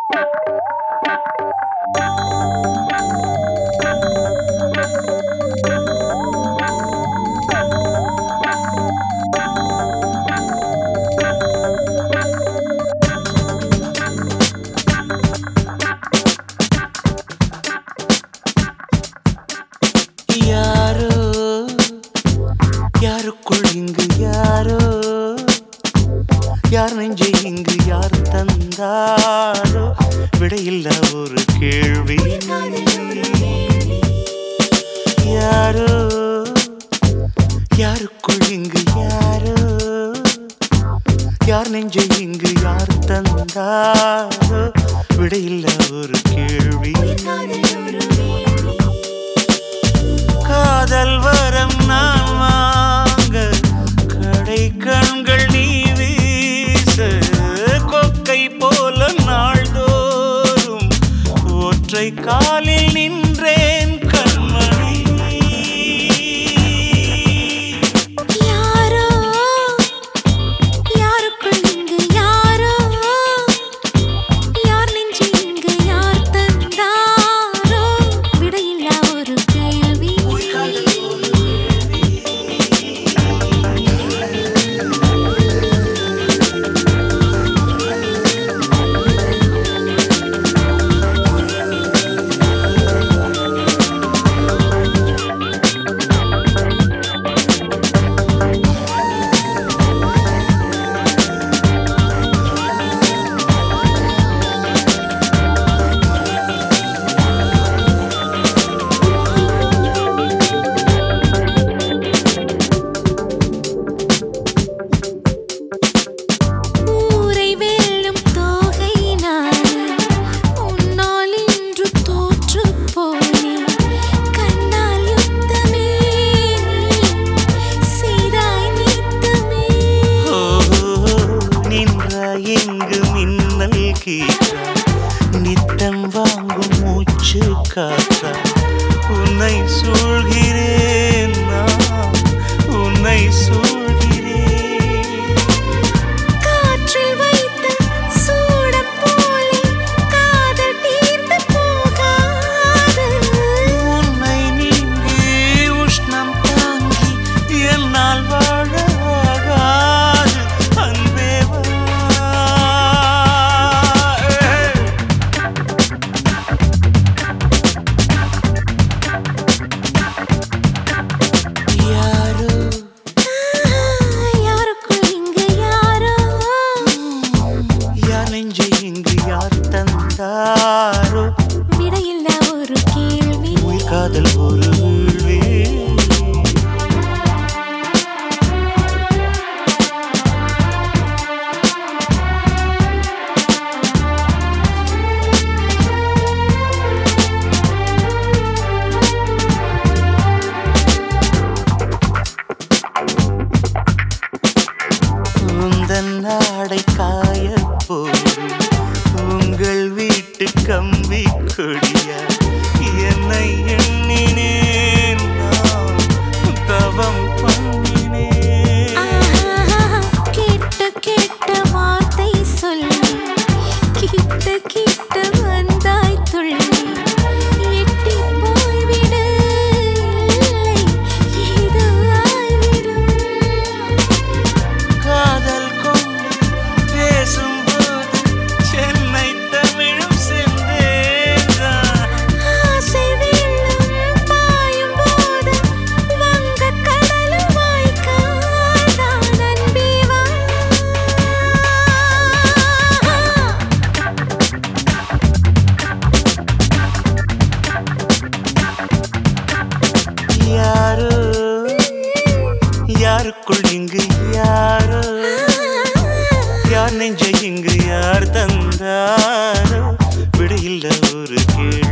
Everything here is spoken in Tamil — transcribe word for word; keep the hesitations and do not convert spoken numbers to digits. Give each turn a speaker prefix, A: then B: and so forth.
A: யாரோ யாருக்குள் இங்கு யாரோ யார் நெஞ்சை இங்கு யார் தந்தாரோ விடையில்ல ஒரு கேள்வி யாரோ யாருக்குள் இங்கு யாரோ யார் நெஞ்சை இங்கு யார் தந்தாரோ விடையில்ல ஒரு கேள்வி காதல் வரம் நான் வாங்க கடை கண்கள் நீ வீச கொக்கை போல நாள்தோறும் ஒற்றை காலில் நின்றேன் கண்மணி
B: யாரோ யாருக்குள் இங்கு யாரோ யார் நெஞ்சு இங்கு யார் தந்தாரோ விடையில்லா ஒரு கேள்வி
A: எங்கு மின்னல் கீற்றா நித்தம் வாங்கும் மூச்சு காற்றா உன்னை சூழ்கிறேன் நான் உன்னை சூழ்கிறேன்
B: காற்றில் வைத்து சூட போலே காதல் தீர்ந்து போகாது
A: உன்னை நீங்கி உஷ்ணம் தாங்கி என்னால் வாழ ஆகாது அன்பே தாரோ
B: விடையில்ல ஒரு கேள்வி
A: உயிர் காதல் ஒரு வீழ்வே உந்தன் நாடை காய போடும் உங்கள் வீட்டு கம்பி கொடியா என்னை எண்ணினேன் நான் தவம் பண்ணினேன்
B: கேட்ட கேட்ட வார்த்தை சொல்லி கிட்ட கிட்ட வந்தாய் துள்ளி எட்டி போய்விடு இது ஆய்விடும்
A: காதல் கொண்டு பேசும்போது சென்னை தமிழும் சென்றேன்
B: ஆசை வெள்ளம் பாயும் போது வங்க கடலும் வாய்க்காதான் அன்பே வா
A: யாரோ யாருக்குள் இங்கு யாரோ யார் நெஞ்சை இங்கு யார் தந்தாரோ விடையில்ல ஒரு கேள்வி